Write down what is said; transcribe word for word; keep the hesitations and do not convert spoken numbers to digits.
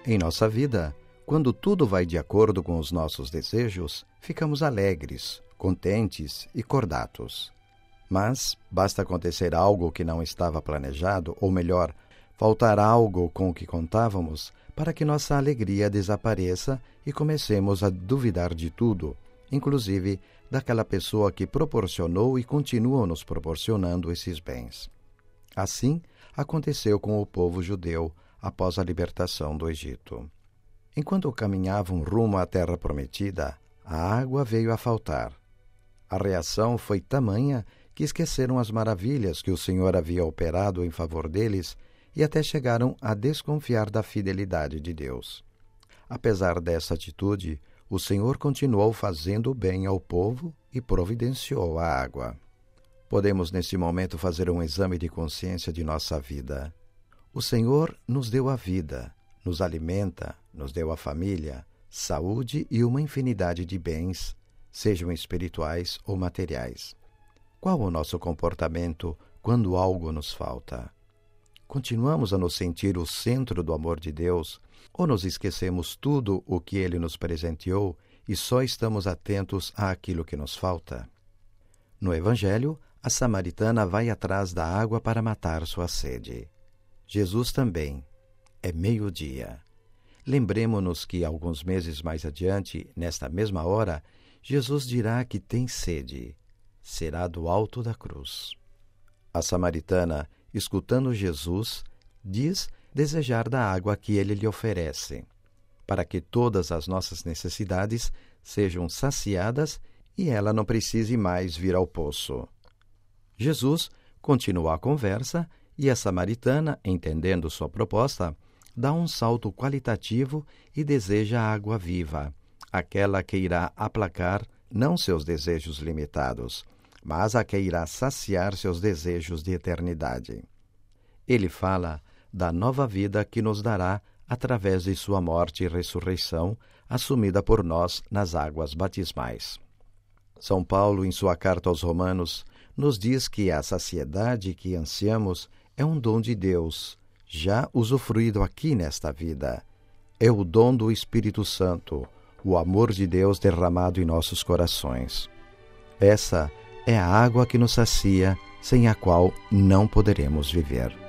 Em nossa vida, quando tudo vai de acordo com os nossos desejos, ficamos alegres, contentes e cordatos. Mas basta acontecer algo que não estava planejado, ou melhor, faltar algo com o que contávamos, para que nossa alegria desapareça e comecemos a duvidar de tudo, inclusive daquela pessoa que proporcionou e continua nos proporcionando esses bens. Assim, aconteceu com o povo judeu após a libertação do Egito. Enquanto caminhavam rumo à terra prometida, a água veio a faltar. A reação foi tamanha que esqueceram as maravilhas que o Senhor havia operado em favor deles e até chegaram a desconfiar da fidelidade de Deus. Apesar dessa atitude, o Senhor continuou fazendo bem ao povo e providenciou a água. Podemos, nesse momento, fazer um exame de consciência de nossa vida. O Senhor nos deu a vida, nos alimenta, nos deu a família, saúde e uma infinidade de bens, sejam espirituais ou materiais. Qual o nosso comportamento quando algo nos falta? Continuamos a nos sentir o centro do amor de Deus ou nos esquecemos tudo o que Ele nos presenteou e só estamos atentos àquilo que nos falta? No Evangelho, a samaritana vai atrás da água para matar sua sede. Jesus também. É meio-dia. Lembremo-nos que, alguns meses mais adiante, nesta mesma hora, Jesus dirá que tem sede. Será do alto da cruz. A samaritana, escutando Jesus, diz desejar da água que ele lhe oferece, para que todas as nossas necessidades sejam saciadas e ela não precise mais vir ao poço. Jesus continua a conversa e a samaritana, entendendo sua proposta, dá um salto qualitativo e deseja a água viva, aquela que irá aplacar não seus desejos limitados, mas a que irá saciar seus desejos de eternidade. Ele fala da nova vida que nos dará através de sua morte e ressurreição, assumida por nós nas águas batismais. São Paulo, em sua carta aos Romanos, nos diz que a saciedade que ansiamos é um dom de Deus, já usufruído aqui nesta vida. É o dom do Espírito Santo, o amor de Deus derramado em nossos corações. Essa é a água que nos sacia, sem a qual não poderemos viver.